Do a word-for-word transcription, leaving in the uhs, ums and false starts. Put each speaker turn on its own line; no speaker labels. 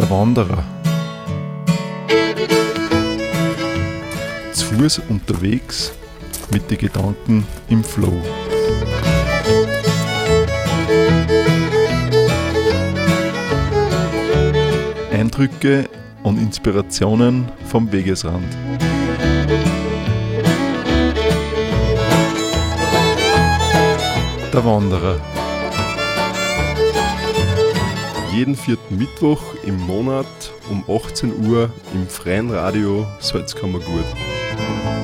Der Wanderer. Zu Fuß unterwegs, mit den Gedanken im Flow. Eindrücke und Inspirationen vom Wegesrand. Der Wanderer. Jeden vierten Mittwoch im Monat um achtzehn Uhr im freien Radio Salzkammergut.